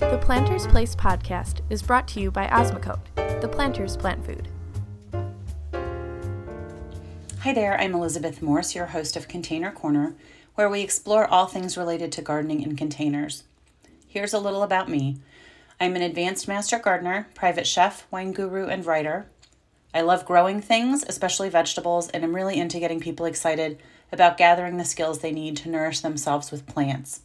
The Planter's Place podcast is brought to you by Osmocote, the Planter's Plant Food. Hi there, I'm Elizabeth Morse, your host of Container Corner, where we explore all things related to gardening in containers. Here's a little about me. I'm an advanced master gardener, private chef, wine guru, and writer. I love growing things, especially vegetables, and I'm really into getting people excited about gathering the skills they need to nourish themselves with plants.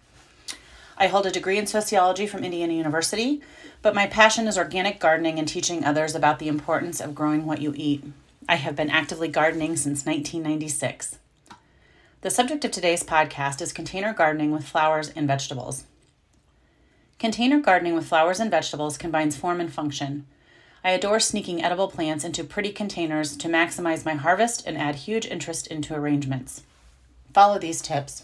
I hold a degree in sociology from Indiana University, but my passion is organic gardening and teaching others about the importance of growing what you eat. I have been actively gardening since 1996. The subject of today's podcast is container gardening with flowers and vegetables. Container gardening with flowers and vegetables combines form and function. I adore sneaking edible plants into pretty containers to maximize my harvest and add huge interest into arrangements. Follow these tips.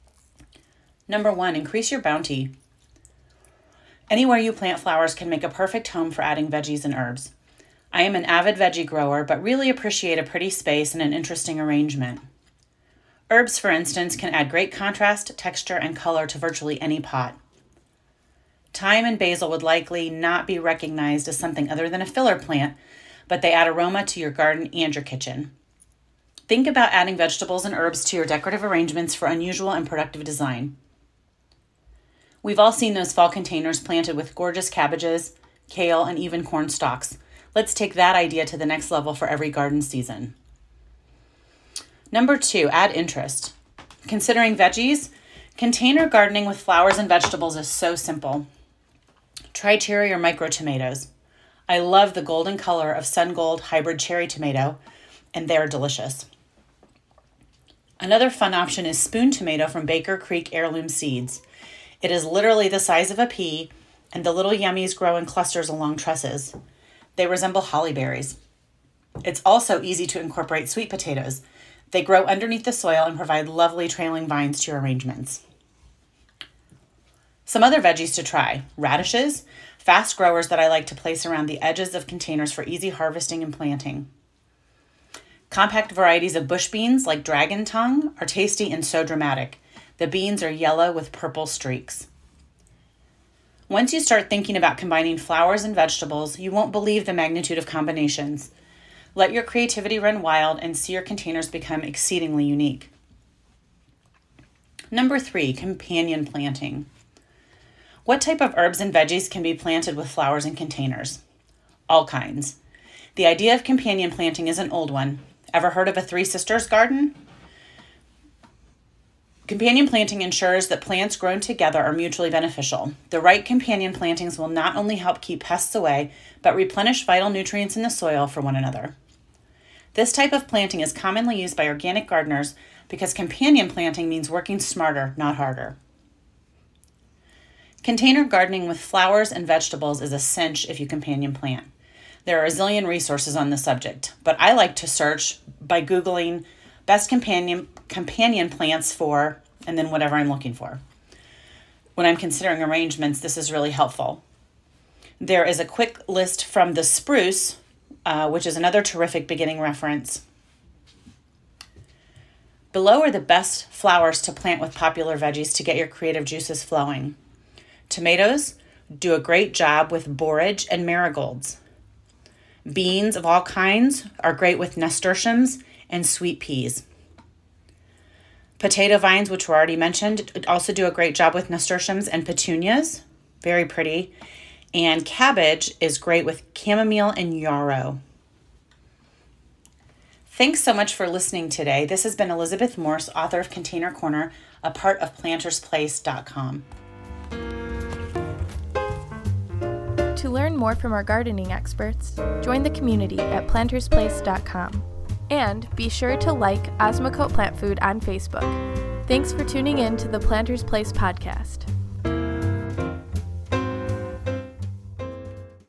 Number 1, increase your bounty. Anywhere you plant flowers can make a perfect home for adding veggies and herbs. I am an avid veggie grower, but really appreciate a pretty space and an interesting arrangement. Herbs, for instance, can add great contrast, texture, and color to virtually any pot. Thyme and basil would likely not be recognized as something other than a filler plant, but they add aroma to your garden and your kitchen. Think about adding vegetables and herbs to your decorative arrangements for unusual and productive design. We've all seen those fall containers planted with gorgeous cabbages, kale, and even corn stalks. Let's take that idea to the next level for every garden season. Number 2, add interest. Considering veggies, container gardening with flowers and vegetables is so simple. Try cherry or micro tomatoes. I love the golden color of Sun Gold hybrid cherry tomato, and they're delicious. Another fun option is spoon tomato from Baker Creek Heirloom Seeds. It is literally the size of a pea, and the little yummies grow in clusters along trusses. They resemble holly berries. It's also easy to incorporate sweet potatoes. They grow underneath the soil and provide lovely trailing vines to your arrangements. Some other veggies to try. Radishes, fast growers that I like to place around the edges of containers for easy harvesting and planting. Compact varieties of bush beans like dragon tongue are tasty and so dramatic. The beans are yellow with purple streaks. Once you start thinking about combining flowers and vegetables, you won't believe the magnitude of combinations. Let your creativity run wild and see your containers become exceedingly unique. Number 3, companion planting. What type of herbs and veggies can be planted with flowers in containers? All kinds. The idea of companion planting is an old one. Ever heard of a Three Sisters garden? Companion planting ensures that plants grown together are mutually beneficial. The right companion plantings will not only help keep pests away, but replenish vital nutrients in the soil for one another. This type of planting is commonly used by organic gardeners because companion planting means working smarter, not harder. Container gardening with flowers and vegetables is a cinch if you companion plant. There are a zillion resources on the subject, but I like to search by Googling best companion plants for, and then whatever I'm looking for. When I'm considering arrangements, this is really helpful. There is a quick list from The Spruce, which is another terrific beginning reference. Below are the best flowers to plant with popular veggies to get your creative juices flowing. Tomatoes do a great job with borage and marigolds. Beans of all kinds are great with nasturtiums and sweet peas. Potato vines, which were already mentioned, also do a great job with nasturtiums and petunias. Very pretty. And cabbage is great with chamomile and yarrow. Thanks so much for listening today. This has been Elizabeth Morse, author of Container Corner, a part of PlantersPlace.com. To learn more from our gardening experts, join the community at PlantersPlace.com. And be sure to like Osmocote Plant Food on Facebook. Thanks for tuning in to the Planter's Place podcast.